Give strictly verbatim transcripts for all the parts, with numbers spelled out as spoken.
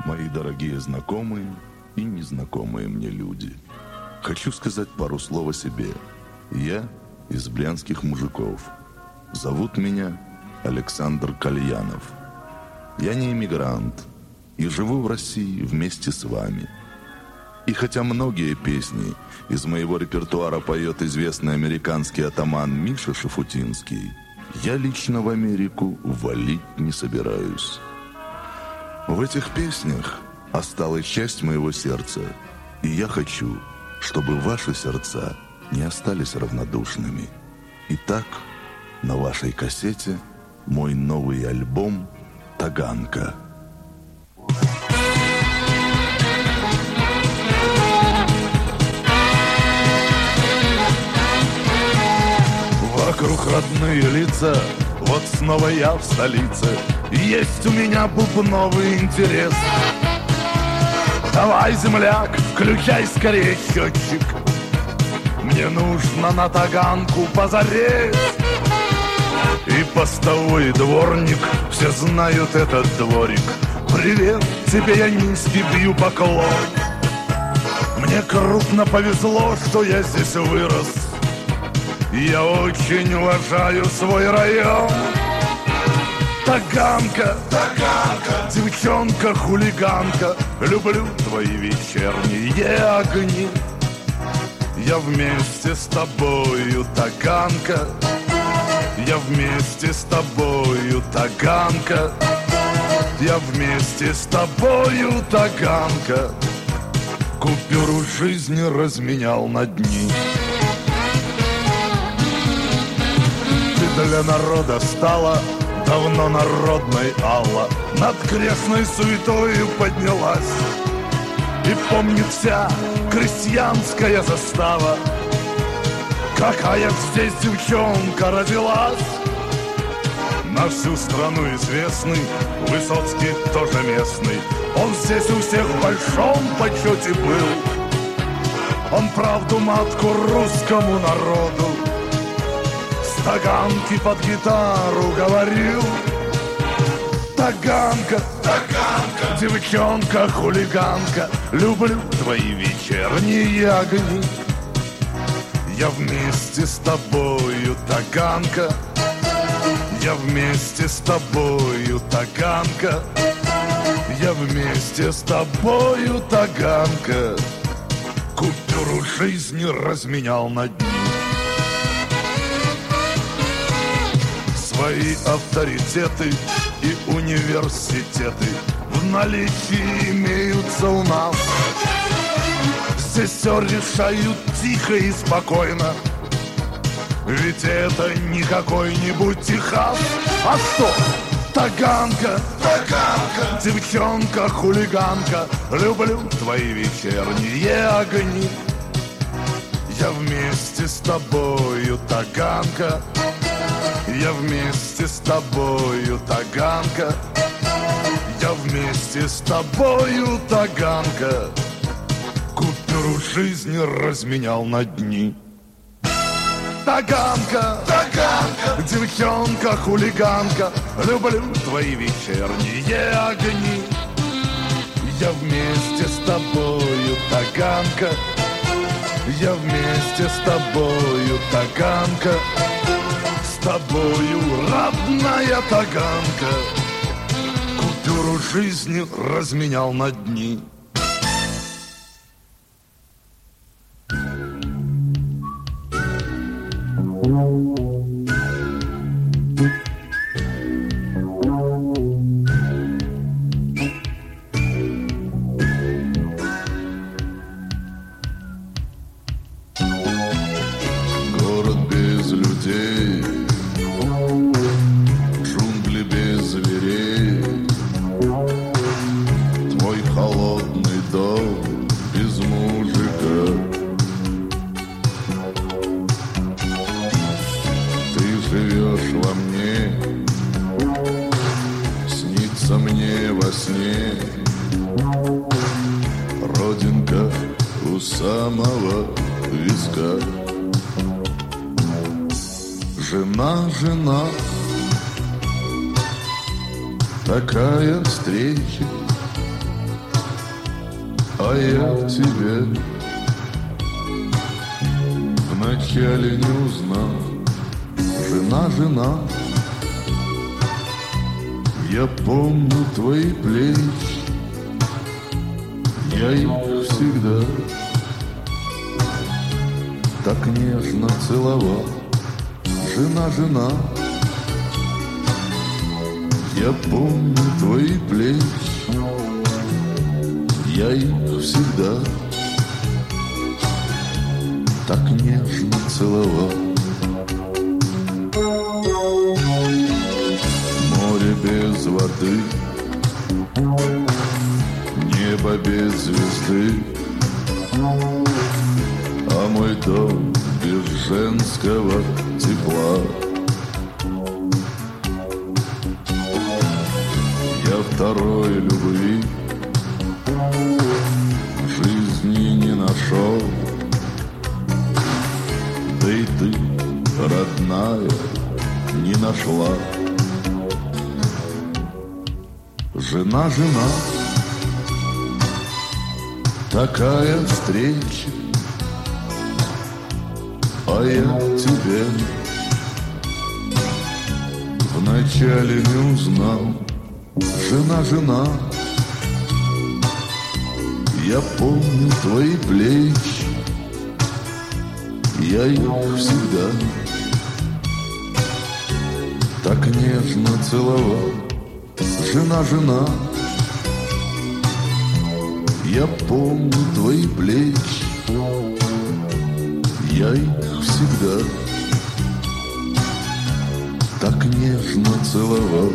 Мои дорогие знакомые и незнакомые мне люди, хочу сказать пару слов о себе. Я из Брянских мужиков. Зовут меня Александр Кальянов. Я не иммигрант и живу в России вместе с вами. И хотя многие песни из моего репертуара поет известный американский атаман Миша Шафутинский, я лично в Америку валить не собираюсь. В этих песнях осталась часть моего сердца, и я хочу, чтобы ваши сердца не остались равнодушными. Итак, на вашей кассете мой новый альбом «Таганка». Вокруг родные лица, вот снова я в столице. Есть у меня бубновый интерес. Давай, земляк, включай скорее счетчик. Мне нужно на Таганку позарез. И постовой дворник, все знают этот дворик. Привет, тебе я низкий бью поклон. Мне крупно повезло, что я здесь вырос. Я очень уважаю свой район. Таганка, Таганка, девчонка-хулиганка, люблю твои вечерние огни. Я вместе с тобою, Таганка, я вместе с тобою, Таганка, я вместе с тобою, Таганка. Купюру жизни разменял на дни. Ты для народа стала давно народной, Алла, над крестной суетою поднялась. И помнит вся крестьянская застава, какая здесь девчонка родилась. На всю страну известный Высоцкий тоже местный. Он здесь у всех в большом почете был. Он правду матку русскому народу с Таганки под гитару говорил. Таганка, Таганка, девчонка-хулиганка, люблю твои вечерние огни. Я вместе с тобою, Таганка, я вместе с тобою, Таганка, я вместе с тобою, Таганка. Купюру жизни разменял на дни. Свои авторитеты и университеты в наличии имеются у нас. Здесь все решают тихо и спокойно, ведь это не какой-нибудь Техас. А что? Таганка, Таганка, девчонка-хулиганка, люблю твои вечерние огни. Я вместе с тобою, Таганка, я вместе с тобою, Таганка, я вместе с тобою, Таганка. Купюру жизни разменял на дни. Таганка, Таганка, девчонка-хулиганка, люблю твои вечерние огни. Я вместе с тобою, Таганка, я вместе с тобою, Таганка, с тобою, родная Таганка. Купюру жизни разменял на дни. Город без людей, джунгли без зверей, твой холодный дом без мужика. Ты живешь во мне, снится мне во сне, родинка у самого виска. Жена, жена, такая встреча а я тебя вначале не узнал. Жена, жена, я помню твои плечи, я их всегда так нежно целовал. Жена, жена, я помню твои плечи, я их всегда так нежно целовал. Море без воды, небо без звезды, а мой дом без женского тепла. Я второй любви в жизни не нашел, да и ты, родная, не нашла. Жена, жена, такая встреча, а я тебя вначале не узнал. Жена, жена, я помню твои плечи, я их всегда так нежно целовал. Жена, жена, я помню твои плечи, я их всегда так нежно целовал.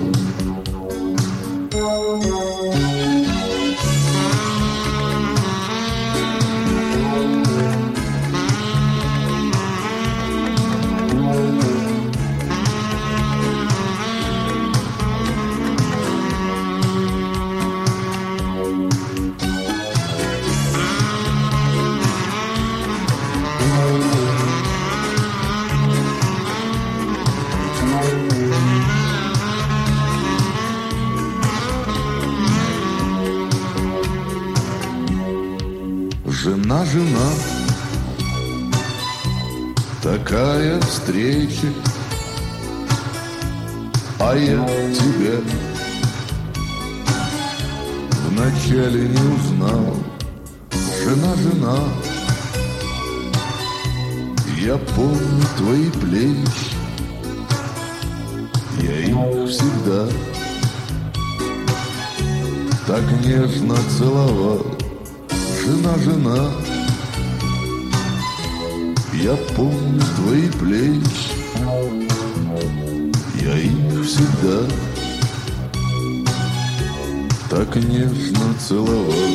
Жена, жена, такая встреча, а я тебя вначале не узнал. Жена, жена, я помню твои плечи, я их всегда так нежно целовал. Жена, жена, я помню твои плечи, я их всегда так нежно целовал.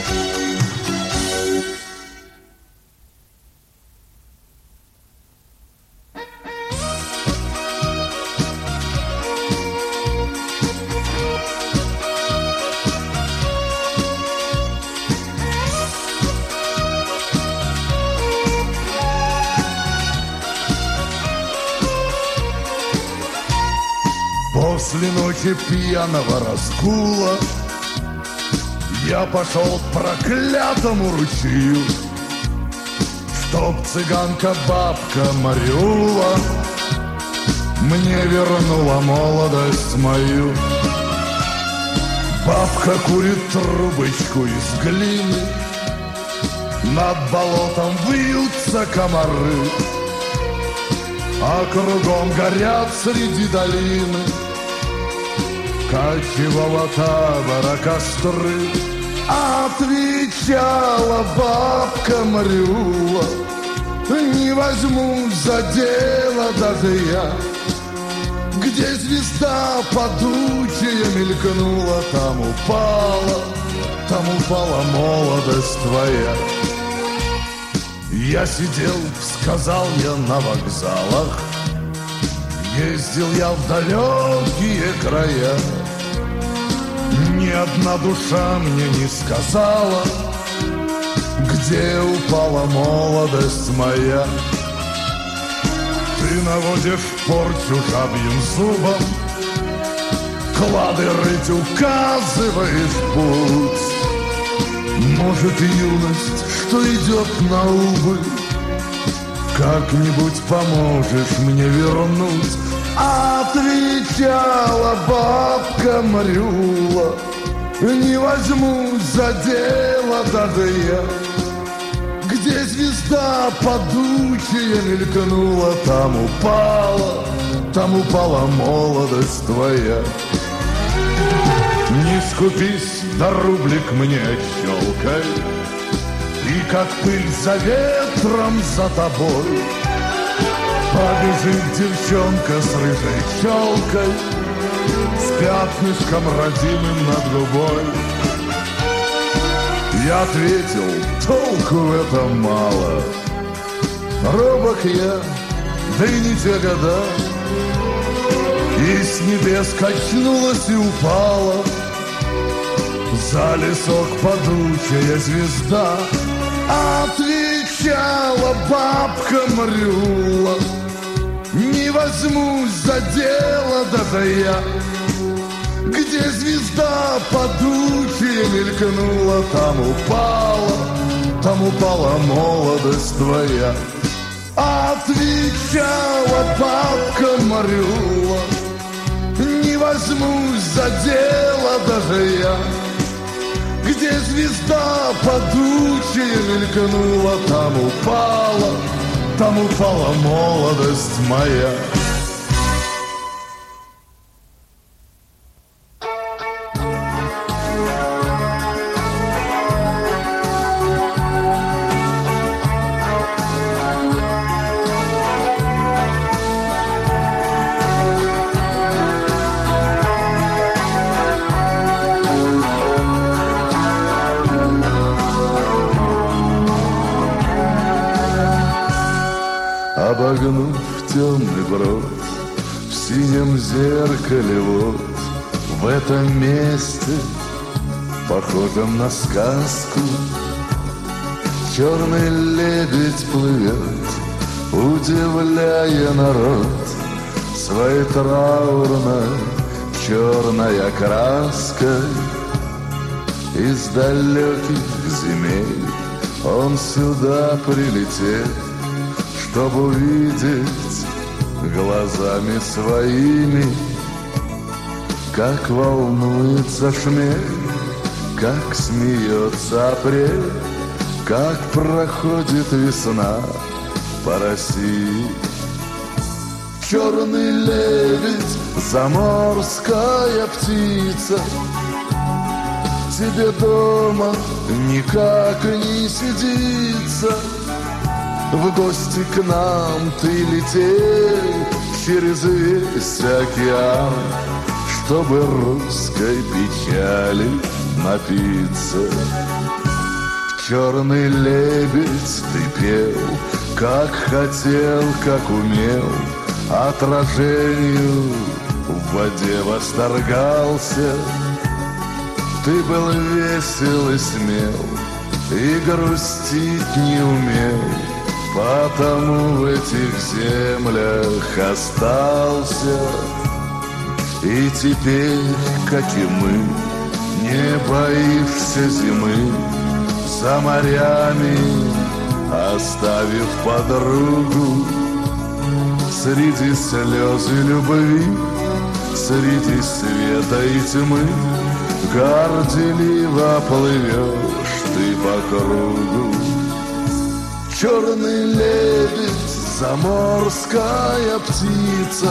После ночи пьяного разгула я пошел к проклятому ручью, чтоб цыганка-бабка Марюла мне вернула молодость мою. Бабка курит трубочку из глины, над болотом вьются комары, а кругом горят среди долины кочевого табора костры. Отвечала бабка Марюла: не возьму за дело даже я. Где звезда падучая мелькнула, там упала, там упала молодость твоя. Я сидел, сказал я, на вокзалах, ездил я в далекие края. Ни одна душа мне не сказала, где упала молодость моя. Ты наводишь порчу жабьим зубом, клады рыть указываешь путь. Может, юность, что идет на убыль, как-нибудь поможешь мне вернуть. Отвечала бабка Марюла: не возьмусь за дело даже я. Где звезда падучая мелькнула, там упала, там упала молодость твоя. Не скупись, да рублик мне щелкай, и как пыль за ветром за тобой побежит девчонка с рыжей челкой, с пятнышком родимым над губой. Я ответил: толку в этом мало, робок я, да и не те года. И с небес качнулась и упала за лесок падучая звезда. Отвечала бабка Марюла: не возьмусь за дело даже я. Где звезда падучая мелькнула, там упала, там упала молодость твоя. Отвечала бабка Марюла: не возьмусь за дело даже я. Где звезда падучая мелькнула, там упала, там упала молодость моя. Обогнув темный брод в синем зеркале, вот в этом месте, похожем на сказку, черный лебедь плывет, удивляя народ своей траурной черной окраской. Из далеких земель он сюда прилетел, чтобы увидеть глазами своими, как волнуется шмель, как смеется апрель, как проходит весна по России. Черный лебедь, заморская птица, тебе дома никак не сидится. В гости к нам ты летел через весь океан, чтобы русской печали напиться. Черный лебедь, ты пел, как хотел, как умел, отражению в воде восторгался. Ты был весел и смел, и грустить не умел, потому в этих землях остался. И теперь, как и мы, не боишься зимы, за морями оставив подругу. Среди слез и любви, среди света и тьмы, горделиво плывешь ты по кругу. Черный лебедь, заморская птица,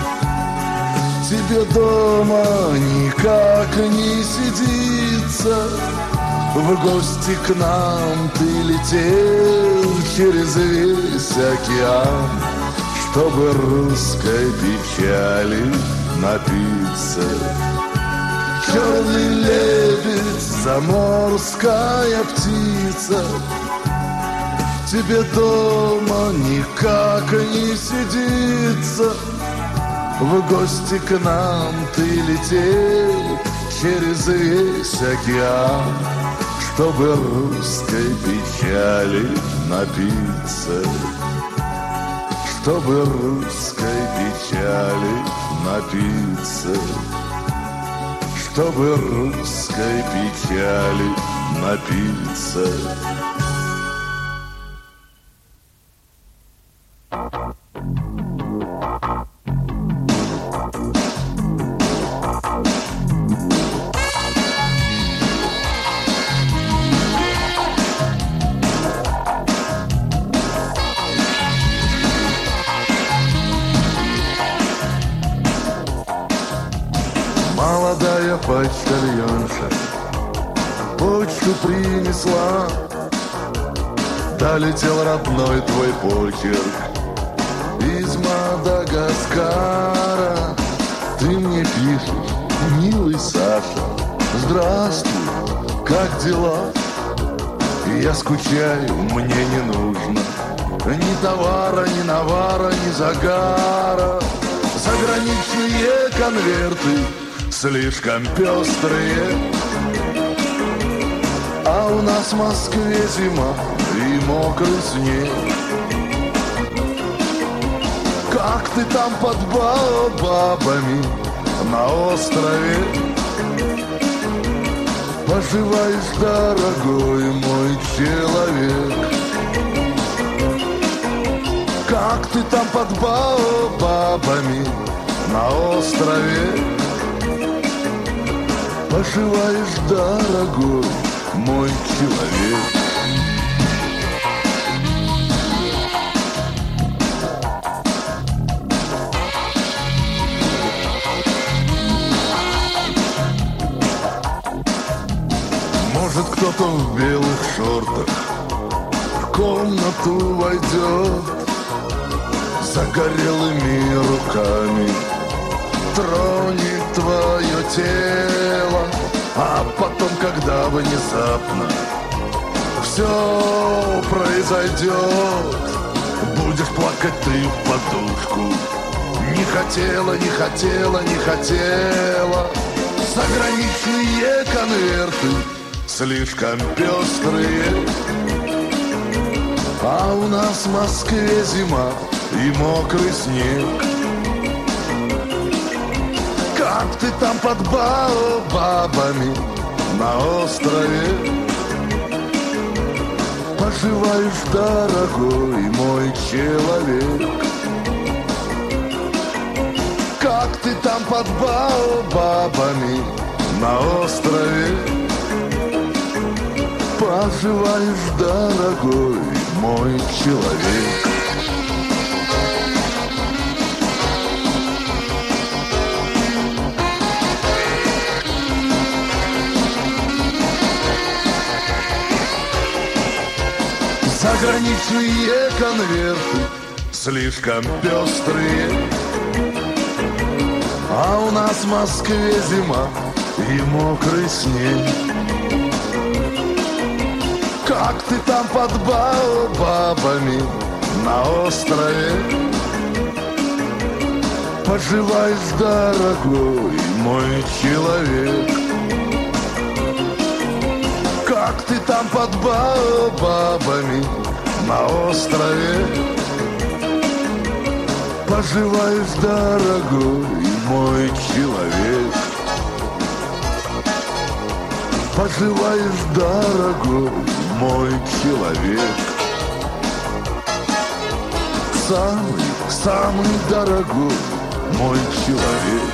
тебе дома никак не сидится. В гости к нам ты летел через весь океан, чтобы русской печали напиться. Черный лебедь, заморская птица, тебе дома никак не сидится. В гости к нам ты летел через весь океан, чтобы русской печали напиться. Чтобы русской печали напиться. чтобы русской печали напиться. Молодая почтальонша почту принесла, долетел родной твой почерк из Мадагаскара. Ты мне пишешь, милый Саша, здравствуй, как дела? Я скучаю, мне не нужно ни товара, ни навара, ни загара. Заграничные конверты слишком пестрые, а у нас в Москве зима и мокрый снег. Как ты там под бабами на острове поживаешь, дорогой мой человек? Как ты там под бабами на острове поживаешь, дорогой мой человек? Может, кто-то в белых шортах в комнату войдет, загорелыми руками тронет твое тело, а потом, когда внезапно все произойдет, будешь плакать ты в подушку. Не хотела, не хотела, не хотела. Заграничные конверты слишком пестрые, а у нас в Москве зима и мокрый снег. Как ты там под бабами на острове поживаешь, дорогой мой человек? Как ты там под бабами на острове поживаешь, дорогой мой человек? Заграничные конверты слишком пестрые, а у нас в Москве зима и мокрый снег. Как ты там под бабами на острове поживаешь, дорогой мой человек? Как ты там под бабами на острове поживаешь, дорогой мой человек? Поживаешь, дорогой мой человек? Самый, самый дорогой мой человек.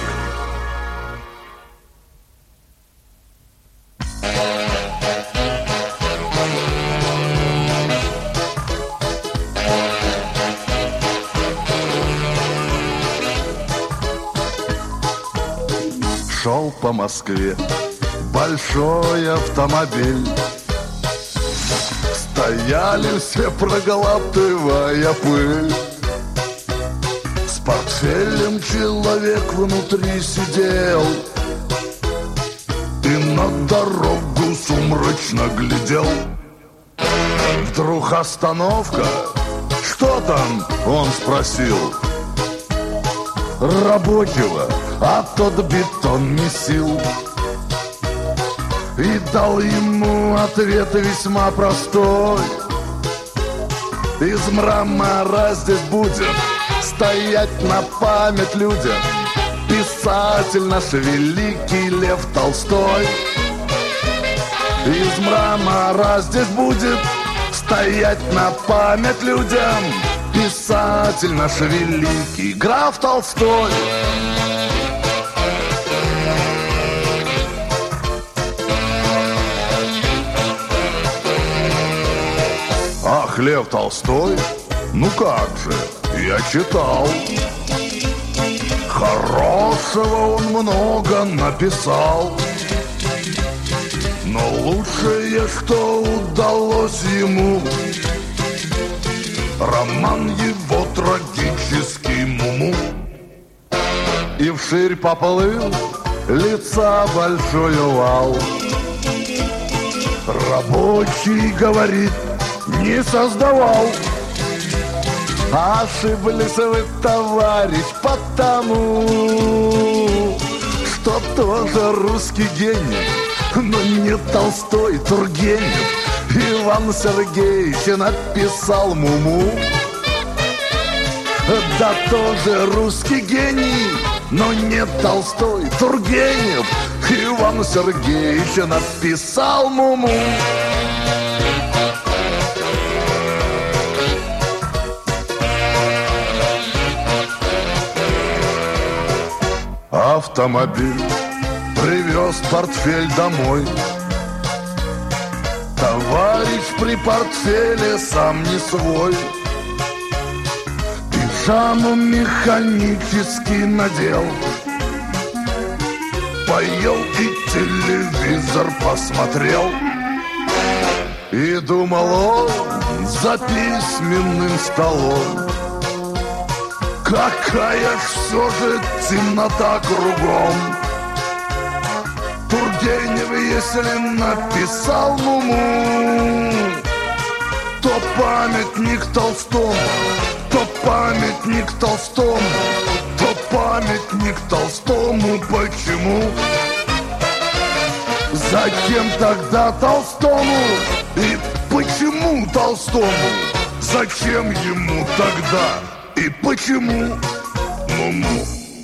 Шел по Москве большой автомобиль, стояли все, проглатывая пыль. С портфелем человек внутри сидел и на дорогу сумрачно глядел. Вдруг остановка. Что там? Он спросил рабочего, а тот бетон месил. И дал ему ответ весьма простой: из мрамора здесь будет стоять на память людям писатель наш великий Лев Толстой. Из мрамора здесь будет стоять на память людям писатель наш великий граф Толстой. Ах, Лев Толстой, ну как же, я читал. Хорошего он много написал, но лучшее, что удалось ему, роман его трагический «Муму». И вширь поплыл лица большой вал. Рабочий говорит, не создавал. Ошиблись вы, товарищ, потому что тоже русский гений, но не Толстой, Тургенев. Иван Сергеевич написал «Муму». Да тоже русский гений, но не Толстой, Тургенев. Иван Сергеевич написал «Муму». Автомобиль привез портфель домой. Товарищ при портфеле сам не свой. Пижаму механически надел, поел и телевизор посмотрел. И думал он за письменным столом: какая ж все же темнота кругом. Тургенев, если написал «Муму», то памятник Толстому, то памятник Толстому, то памятник Толстому. Почему? Зачем тогда Толстому? И почему Толстому? Зачем ему тогда? И почему «Муму»?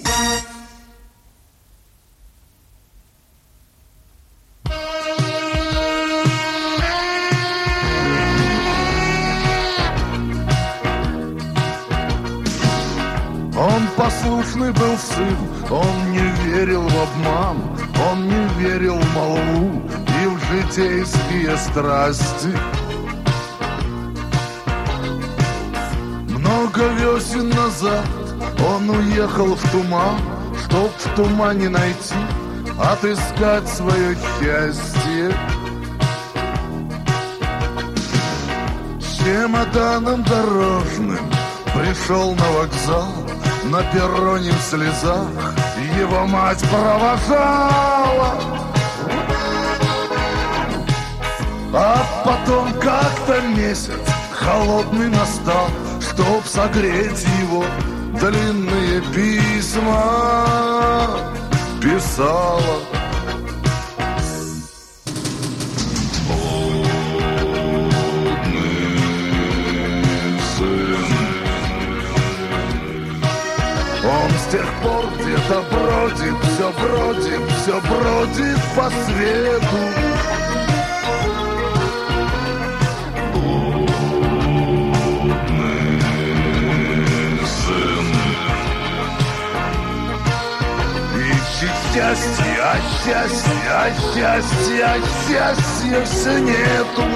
Он послушный был сын, он не верил в обман, он не верил в молву и в житейские страсти. Много весен назад он уехал в туман, чтоб в тумане найти, отыскать свое счастье. С чемоданом дорожным пришел на вокзал, на перроне в слезах его мать провожала. А потом как-то месяц холодный настал, чтоб согреть его, длинные письма писала. Он с тех пор где-то бродит, все бродит, все бродит по свету. Счастье, а счастье, а счастье, а счастья все нету.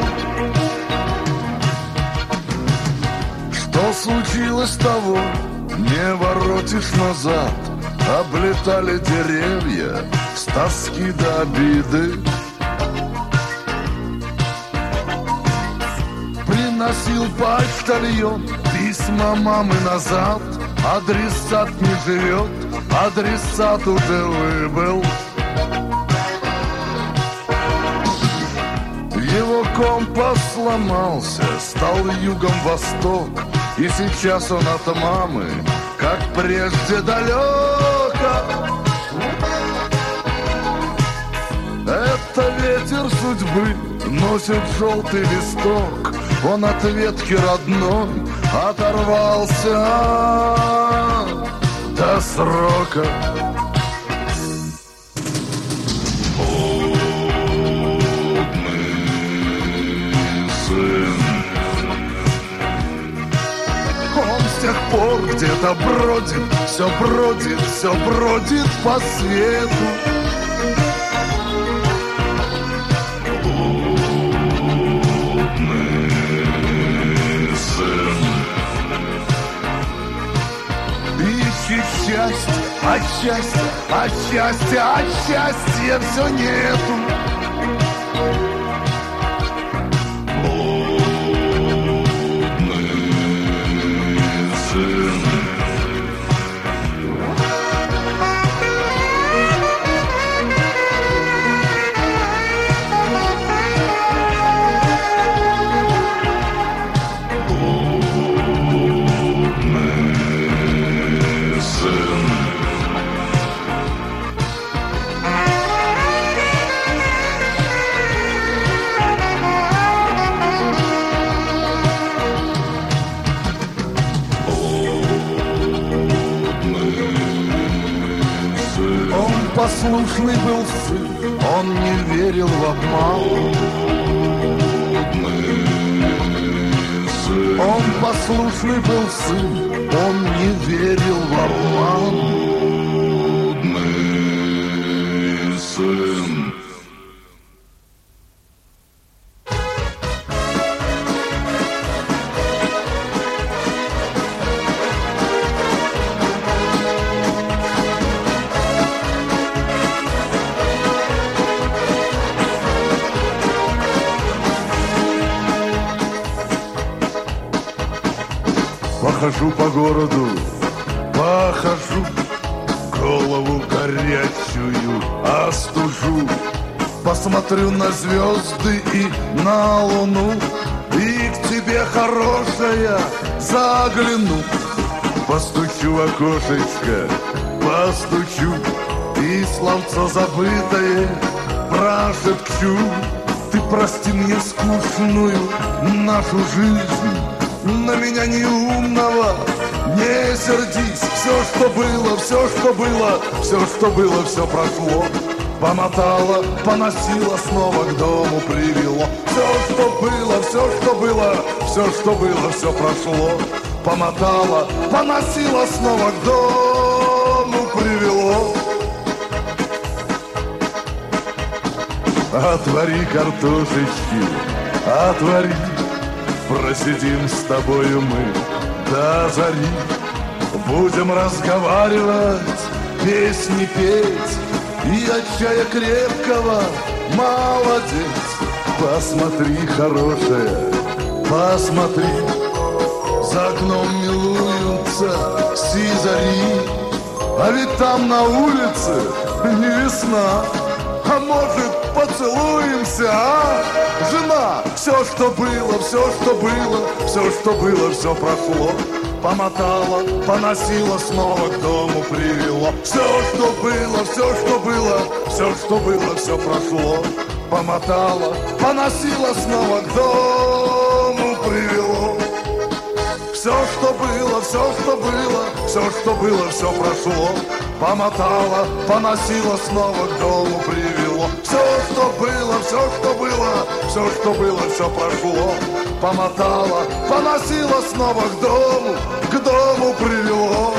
Что случилось того, не воротишь назад. Облетали деревья с тоски до обиды. Приносил почтальон письма мамы назад. Адресат не живет, адресат уже выбыл. Его компас сломался, стал югом восток, и сейчас он от мамы, как прежде, далеко. Это ветер судьбы носит желтый листок. Он от ветки родной оторвался до срока. где-то бродит, все бродит, все бродит по свету. Ищет счастье, а счастья, а счастья, а счастья все нету. Послушный был сын, он не верил в обман. Он послушный был сын, он не верил в обман. Сын. Похожу по городу, похожу, голову горячую остужу. Посмотрю на звезды и на луну, и к тебе, хорошая, загляну. Постучу в окошечко, постучу, и словцо забытое прошепчу. Ты прости мне скучную нашу жизнь, на меня неумного не сердись. Все, что было, все, что было, все, что было, все прошло. Помотало, поносило, снова к дому привело. Все, что было, все, что было, все, что было, все прошло. Помотало, поносило, снова к дому привело. Отвори картошечки, отвори, просидим с тобою мы до зари. Будем разговаривать, песни петь, и от чая крепкого молодец. Посмотри, хорошая, посмотри, за окном милуются сизари. А ведь там на улице не весна. А может, поцелуемся, а? Жена, все, что было, все, что было, все, что было, все прошло. Помотала, поносила, снова к дому привело. Все, что было, все, что было, все, что было, все прошло. Помотала, поносила, снова к дому привело. Все, что было, все, что было, все, что было, все прошло. Помотала, поносила, снова к дому привело. Все, что было, все, что было, все, что было, все прошло. Помотала, поносила, снова к дому, к дому привело.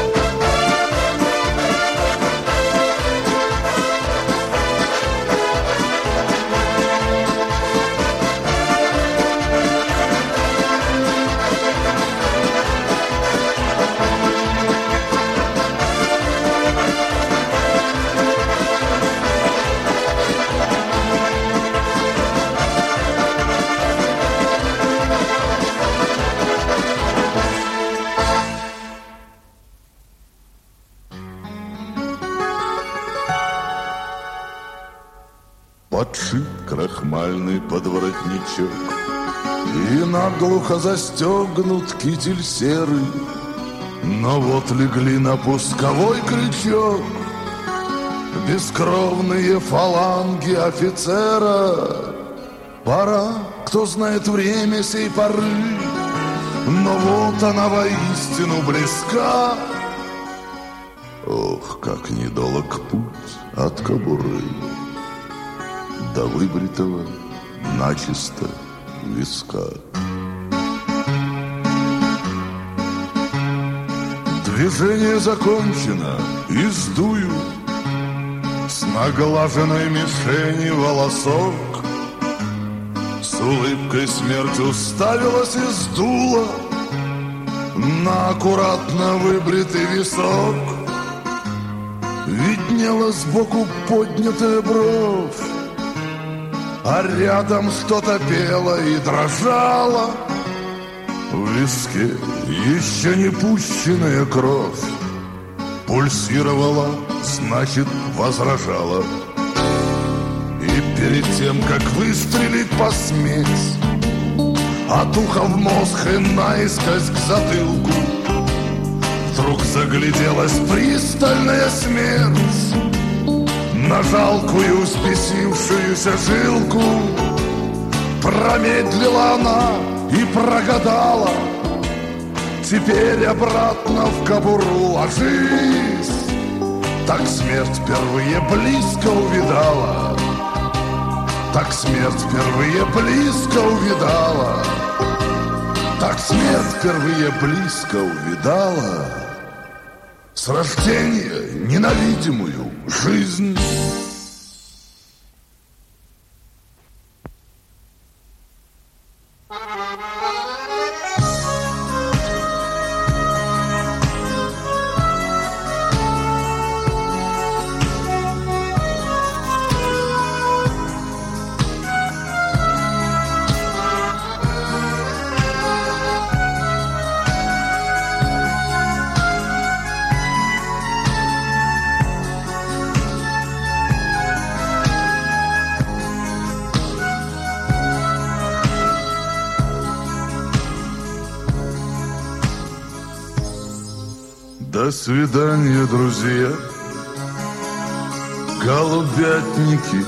Подшит крахмальный подворотничок, и наглухо застегнут китель серый. Но вот легли на пусковой крючок бескровные фаланги офицера. Пора, кто знает время сей поры, но вот она воистину близка. Ох, как недолог путь от кобуры до выбритого начисто виска. Движение закончено, и сдую с наглаженной мишени волосок. С улыбкой смерть уставилась и сдула на аккуратно выбритый висок. Виднела сбоку поднятая бровь, а рядом что-то пело и дрожало. В виске еще не пущенная кровь пульсировала, значит, возражала. И перед тем, как выстрелить, посметь от уха в мозг и наискось к затылку, вдруг загляделась пристальная смерть на жалкую спесившуюся жилку. Промедлила она и прогадала: теперь обратно в кобуру ложись. Так смерть впервые близко увидала, так смерть впервые близко увидала, так смерть впервые близко увидала с рождения ненавидимую жизнь. До свидания, друзья, голубятники.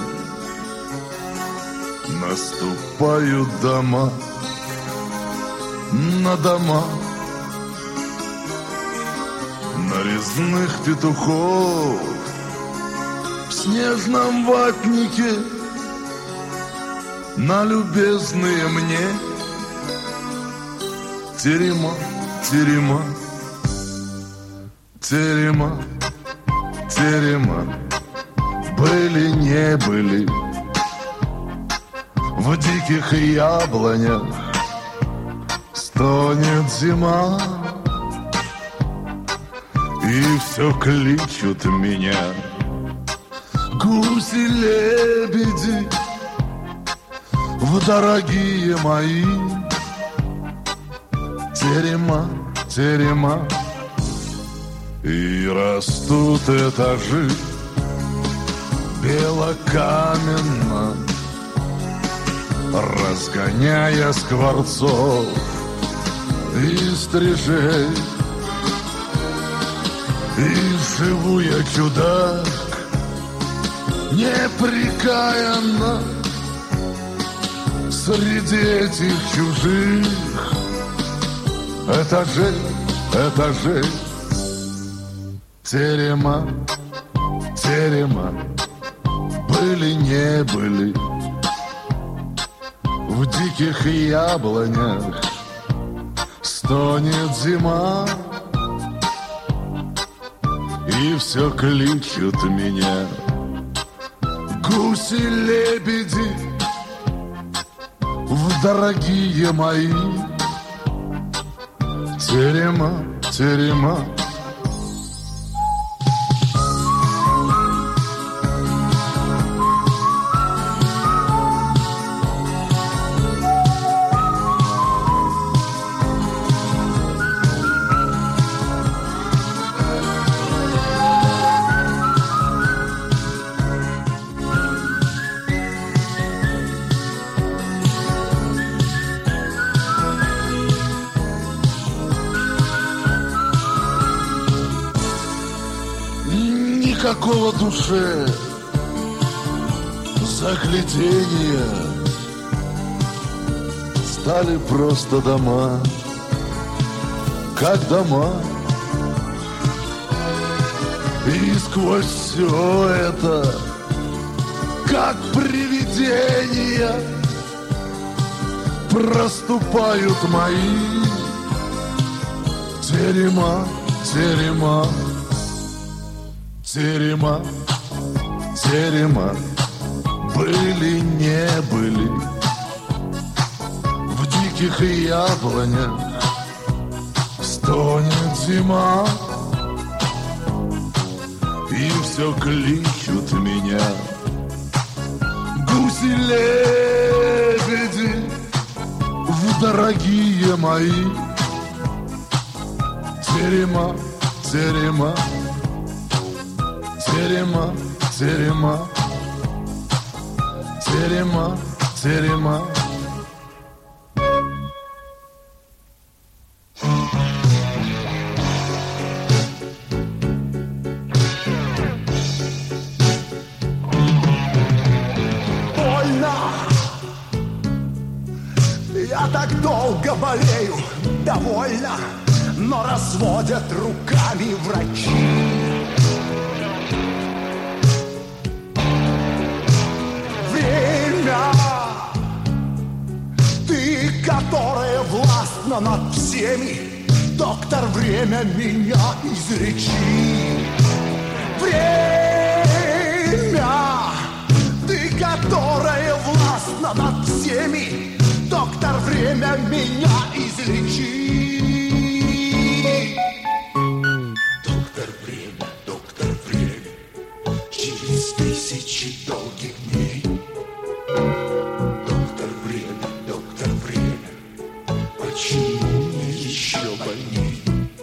Наступают дома на дома, на резных петухов в снежном ватнике, на любезные мне терема, терема. Терема, терема, были, не были. В диких яблонях стонет зима, и все кличут меня гуси-лебеди в дорогие мои. Терема, терема, и растут этажи белокаменно, разгоняя скворцов и стрижей. И живу я, чудак, непрекаянно среди этих чужих этажей, этажей. Терема, терема, были, не были. В диких яблонях стонет зима, и все кличут меня гуси-лебеди в дорогие мои. Терема, терема. Никакого душе заглядения, стали просто дома, как дома. И сквозь все это, как привидения, проступают мои терема, терема, терема, терема. Были, не были в диких яблонях. Стонет зима, и все кличут меня. Гуси-лебеди, в дорогие мои. Терема, терема, терема, терема, терема, терема. Я так долго болею, довольно, но разводят руками врачи. Время, ты, которая властна над всеми, доктор, время, меня излечи. Время, ты, которая властна над всеми, доктор, время, меня излечи. Доктор, время, доктор, время, через тысячи долгих дней. Доктор, время, доктор, время, почему мне еще больней?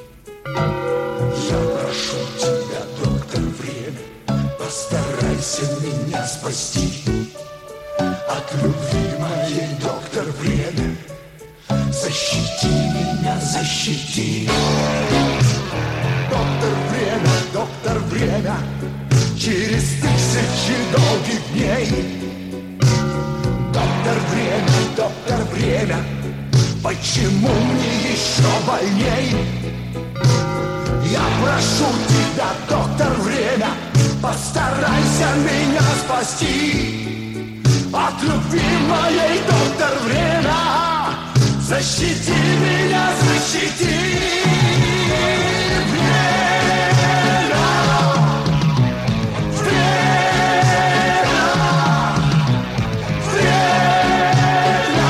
Я прошу тебя, доктор, время, постарайся меня спасти от любви моей, доктор, время. Защити меня, защити. Доктор, время, доктор, время, через тысячи долгих дней. Доктор, время, доктор, время, почему мне еще больней? Я прошу тебя, доктор, время, постарайся меня спасти от любви моей, доктор, время. Защити меня, защити. Время, время, время.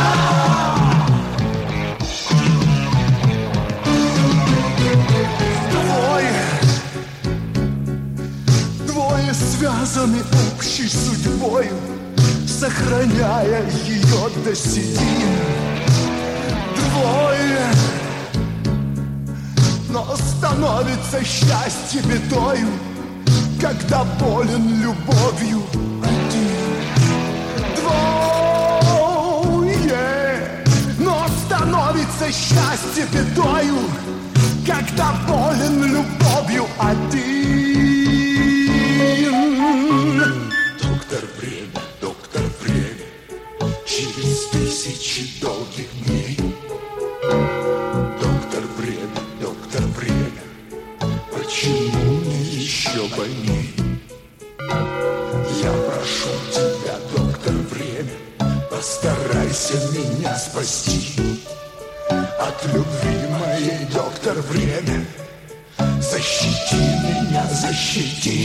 Двое, двое связаны общей судьбой, сохраняя ее до седин. Двое, но становится счастье бедою, когда болен любовью один. Двое, но становится счастье бедою, когда болен любовью один. Доктор, время, доктор, время, через тысячи долгих дней. Доктор, время, доктор, время, почему мне еще больней? Я прошу тебя, доктор, время, постарайся меня спасти от любви моей, доктор, время. Защити меня, защити.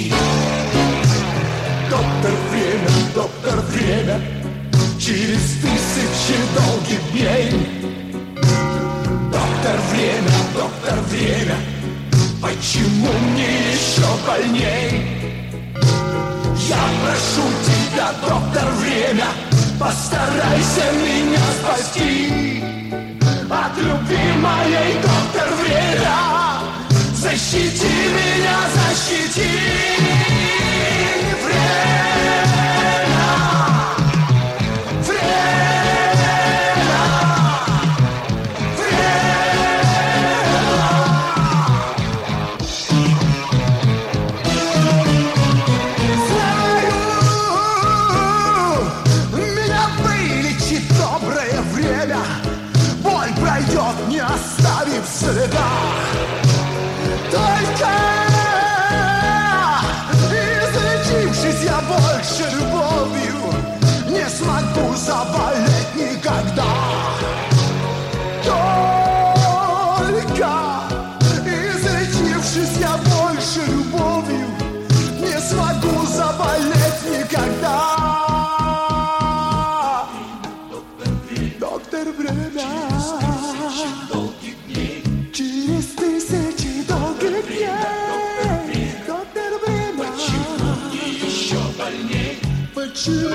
Доктор, время, доктор, время, через тысячи долгих дней. Доктор, время, доктор, время, почему мне еще больней? Я прошу тебя, доктор, время, постарайся меня спасти от любви моей, доктор, время. Защити меня, защити. Время, время, не оставив следа. Только излечившись я больше любовью не смогу заболеть никогда. Только излечившись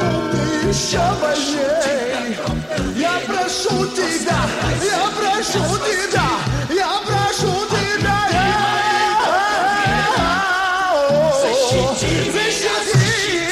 мне еще больней. Я прошу тебя, я прошу тебя, я прошу тебя. Защити, защити.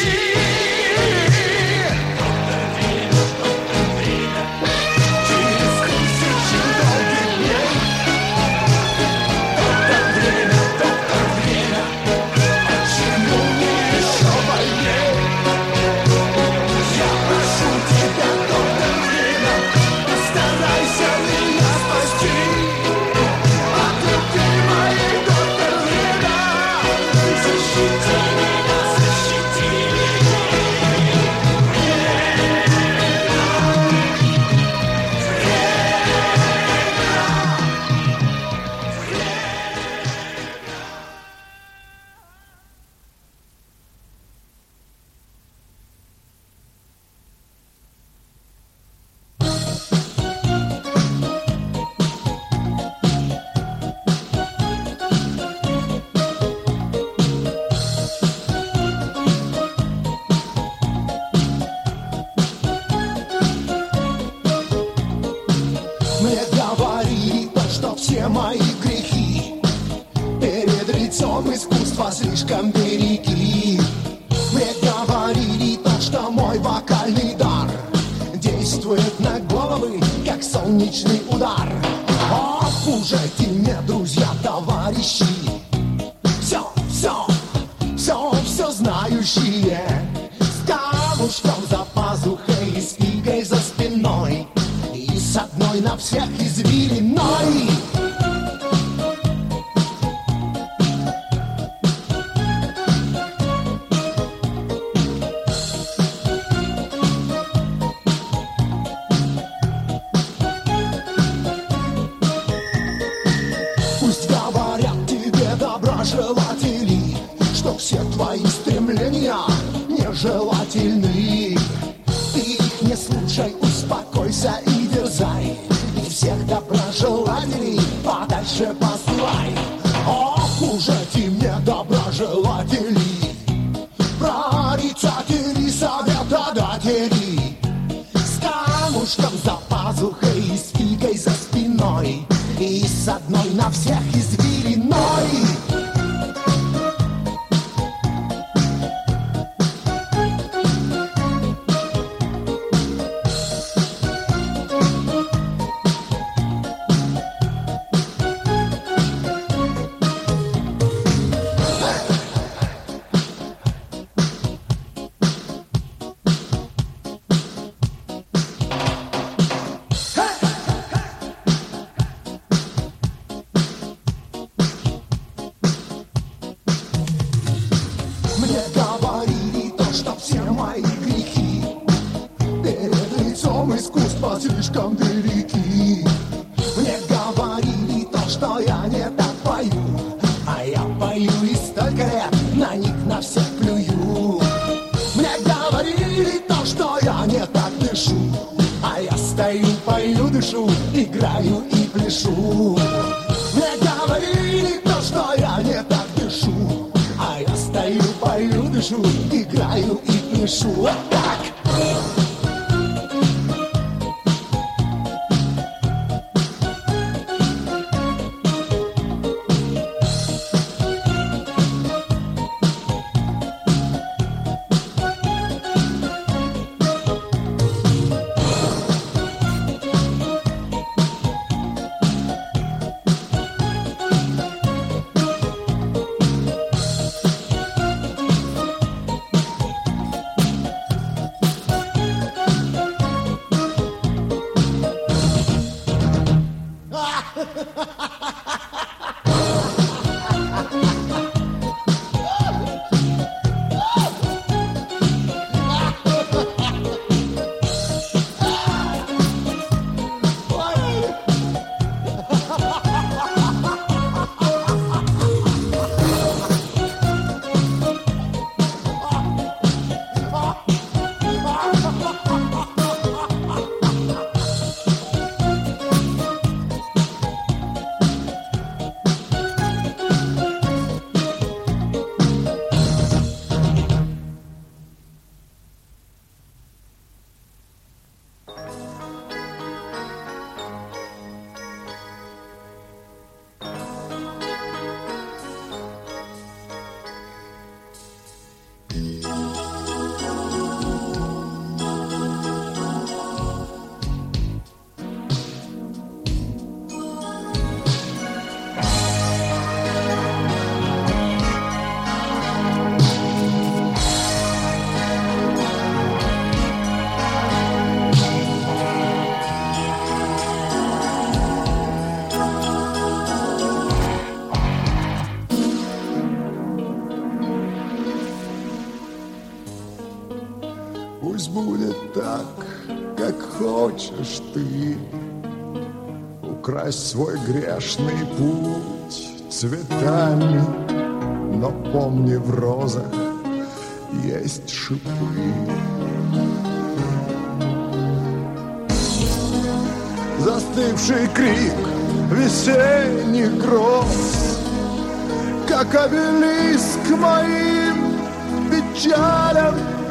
Слишком велики. Мне говорили то, что мой вокальный дар действует на головы, как солнечный удар. Ох, слушайте мне, друзья, товарищи, все, все, все, все знающие, с камушком за пазухой и с фигой за спиной, и с одной на всех извилиной. Желатели, что все твои стремления нежелательны. Ты их не слушай, успокойся и дерзай, и всех доброжелателей подальше посылай. Ох уж эти мне доброжелатели, прорицатели, советодатели, с камушком за пазухой и с фигой за спиной, и с одной на всех извилиной. Слишком велики. Мне говорили то, что я не так пою, а я пою и столько лет на них на всех плюю. Мне говорили то, что я не так дышу, а я стою, пою, дышу, играю и пляшу. Мне говорили то, что я не так дышу, а я стою, пою, дышу, играю и пляшу. Вот так. Пусть будет так, как хочешь ты. Украсть свой грешный путь цветами, но помни, в розах есть шипы. Застывший крик весенних гроз, как обелиск моим печалям